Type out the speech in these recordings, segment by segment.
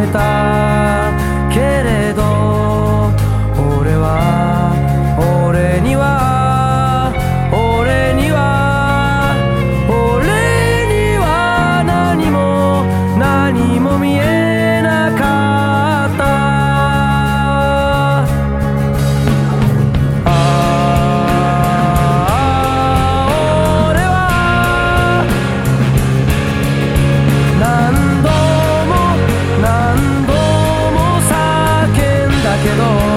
めたけれど、俺には何も見えなかった。俺は何度も叫んだけど、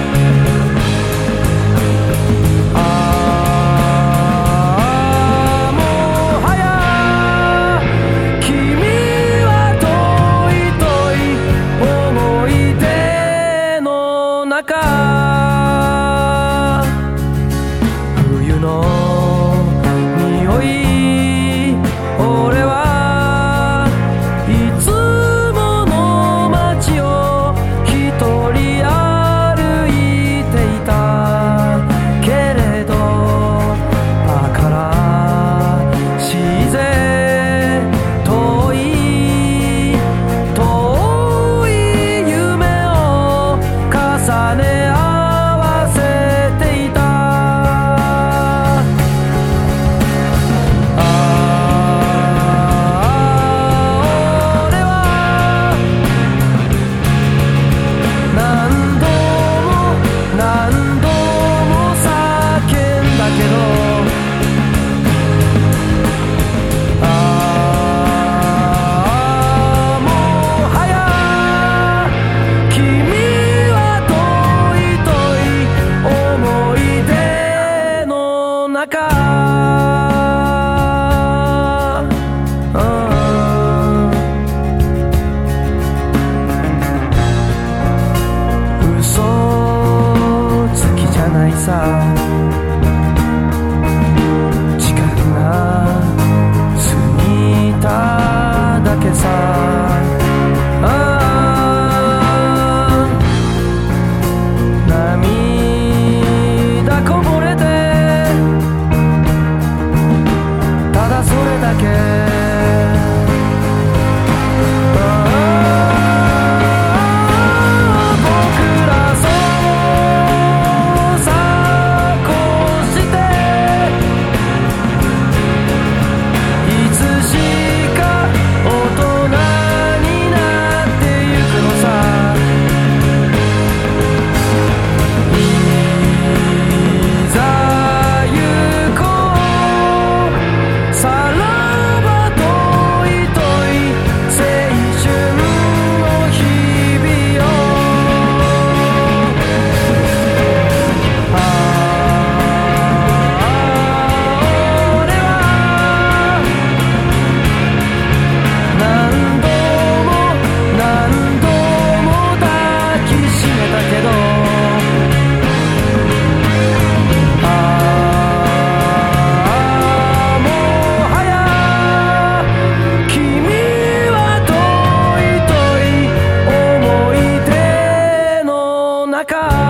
冬の匂い、俺はいつもの街を一人歩いていたけれど、だからしいぜ遠い夢を重ね合わせていた。俺は何度も叫んだけど、もはや君は遠い思い出の中。嘘つきじゃないさ、時間が過ぎただけさ。涙こぼれてただそれだけ。僕らそうさこうしていつしか大人になってゆくのさ。いざ行こうさらば遠い青春の日々よ。俺は何度も抱きしめたけど、もはや君は遠い思い出の中。